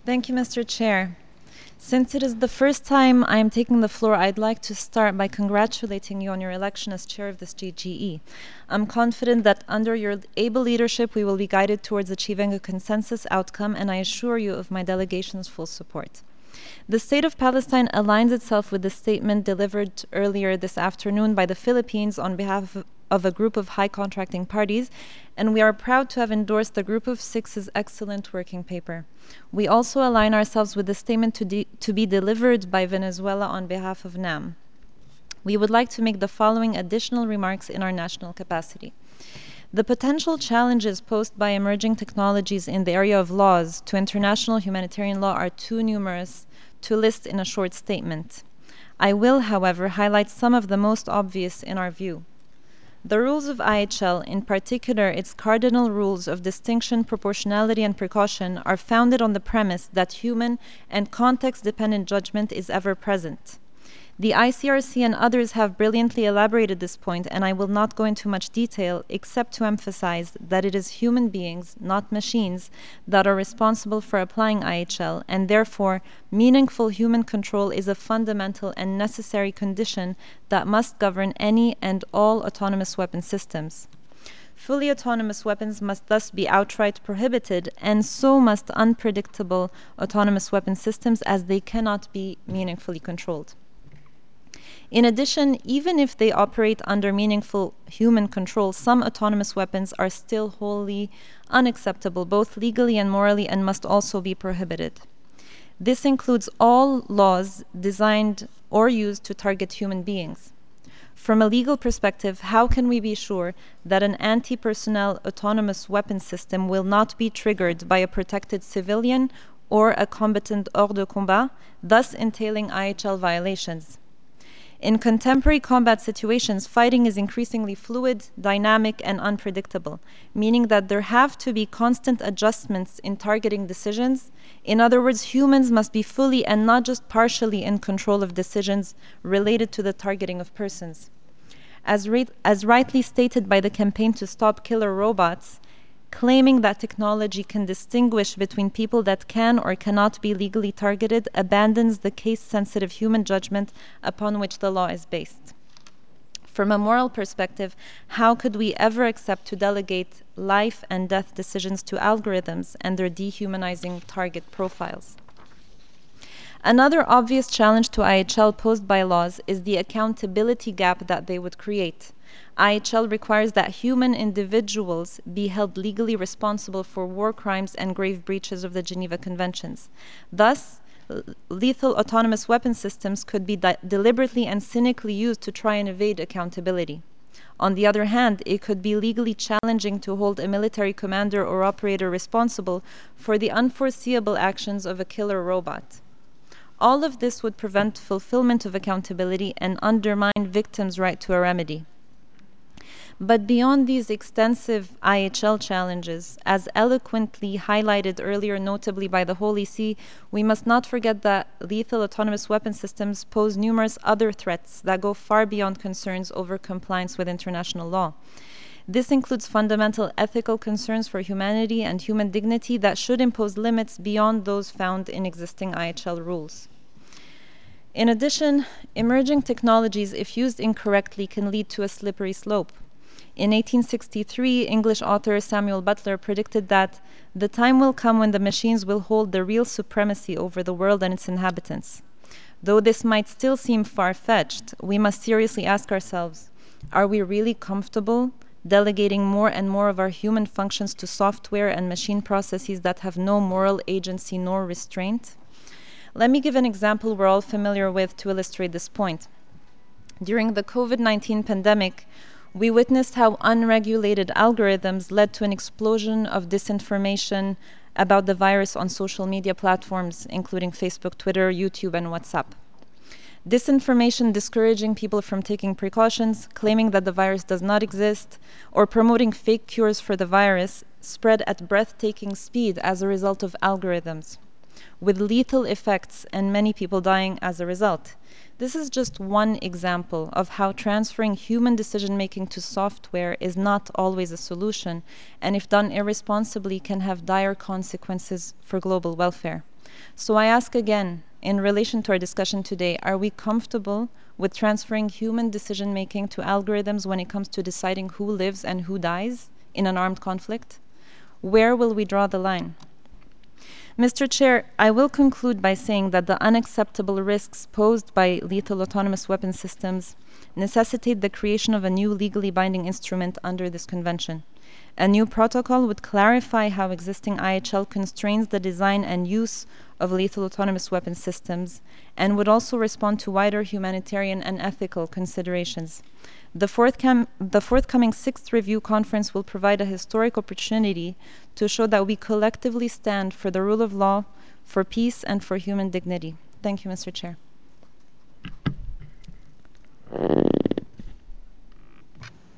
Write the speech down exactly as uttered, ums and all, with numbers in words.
Thank you, Mister Chair. Since it is the first time I am taking the floor, I'd like to start by congratulating you on your election as chair of this G G E. I'm confident that under your able leadership, we will be guided towards achieving a consensus outcome, and I assure you of my delegation's full support. The State of Palestine aligns itself with the statement delivered earlier this afternoon by the Philippines on behalf of of a group of high contracting parties, and we are proud to have endorsed the Group of Six's excellent working paper. We also align ourselves with the statement to, de- to be delivered by Venezuela on behalf of NAM. We would like to make the following additional remarks in our national capacity. The potential challenges posed by emerging technologies in the area of laws to international humanitarian law are too numerous to list in a short statement. I will, however, highlight some of the most obvious in our view. The rules of I H L, in particular its cardinal rules of distinction, proportionality, and precaution, are founded on the premise that human and context-dependent judgment is ever present. The I C R C and others have brilliantly elaborated this point, and I will not go into much detail except to emphasize that it is human beings, not machines, that are responsible for applying I H L, and therefore meaningful human control is a fundamental and necessary condition that must govern any and all autonomous weapon systems. Fully autonomous weapons must thus be outright prohibited, and so must unpredictable autonomous weapon systems, as they cannot be meaningfully controlled. In addition, even if they operate under meaningful human control, some autonomous weapons are still wholly unacceptable, both legally and morally, and must also be prohibited. This includes all laws designed or used to target human beings. From a legal perspective, how can we be sure that an anti-personnel autonomous weapon system will not be triggered by a protected civilian or a combatant hors de combat, thus entailing I H L violations? In contemporary combat situations, fighting is increasingly fluid, dynamic, and unpredictable, meaning that there have to be constant adjustments in targeting decisions. In other words, humans must be fully and not just partially in control of decisions related to the targeting of persons. As, re- as rightly stated by the Campaign to Stop Killer Robots, claiming that technology can distinguish between people that can or cannot be legally targeted abandons the case-sensitive human judgment upon which the law is based. From a moral perspective, how could we ever accept to delegate life and death decisions to algorithms and their dehumanizing target profiles? Another obvious challenge to I H L posed by laws is the accountability gap that they would create. I H L requires that human individuals be held legally responsible for war crimes and grave breaches of the Geneva Conventions. Thus, lethal autonomous weapon systems could be di- deliberately and cynically used to try and evade accountability. On the other hand, it could be legally challenging to hold a military commander or operator responsible for the unforeseeable actions of a killer robot. All of this would prevent fulfillment of accountability and undermine victims' right to a remedy. But beyond these extensive I H L challenges, as eloquently highlighted earlier, notably by the Holy See, we must not forget that lethal autonomous weapon systems pose numerous other threats that go far beyond concerns over compliance with international law. This includes fundamental ethical concerns for humanity and human dignity that should impose limits beyond those found in existing I H L rules. In addition, emerging technologies, if used incorrectly, can lead to a slippery slope. In eighteen sixty-three, English author Samuel Butler predicted that the time will come when the machines will hold the real supremacy over the world and its inhabitants. Though this might still seem far-fetched, we must seriously ask ourselves, are we really comfortable delegating more and more of our human functions to software and machine processes that have no moral agency nor restraint? Let me give an example we're all familiar with to illustrate this point. During the COVID nineteen pandemic, we witnessed how unregulated algorithms led to an explosion of disinformation about the virus on social media platforms, including Facebook, Twitter, YouTube, and WhatsApp. Disinformation discouraging people from taking precautions, claiming that the virus does not exist, or promoting fake cures for the virus spread at breathtaking speed as a result of algorithms, with lethal effects and many people dying as a result. This is just one example of how transferring human decision-making to software is not always a solution, and if done irresponsibly can have dire consequences for global welfare. So I ask again, in relation to our discussion today, are we comfortable with transferring human decision making to algorithms when it comes to deciding who lives and who dies in an armed conflict? Where will we draw the line? Mister Chair, I will conclude by saying that the unacceptable risks posed by lethal autonomous weapon systems necessitate the creation of a new legally binding instrument under this convention. A new protocol would clarify how existing I H L constrains the design and use of lethal autonomous weapon systems and would also respond to wider humanitarian and ethical considerations. The, forthcom- the forthcoming sixth review conference will provide a historic opportunity to show that we collectively stand for the rule of law, for peace, and for human dignity. Thank you, Mister Chair.